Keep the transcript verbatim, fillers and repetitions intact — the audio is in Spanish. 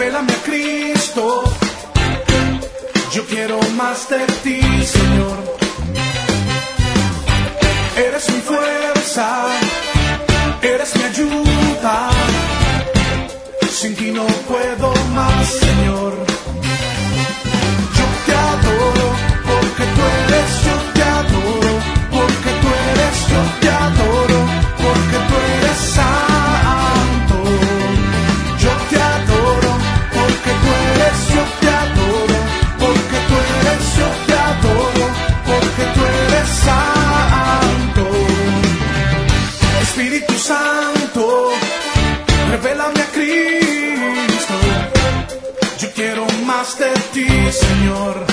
revélame a Cristo. Yo quiero más de ti, Señor. Eres mi fuerza, eres mi ayuda. Sin ti no puedo más, Señor. Yo te adoro porque tú eres, yo te adoro porque tú eres, yo te adoro porque tú eres santo. Yo te adoro porque tú eres, yo te adoro porque tú eres, yo te adoro porque tú eres santo. Espíritu Santo, revélame a Cristo. Yo quiero más de ti, Señor.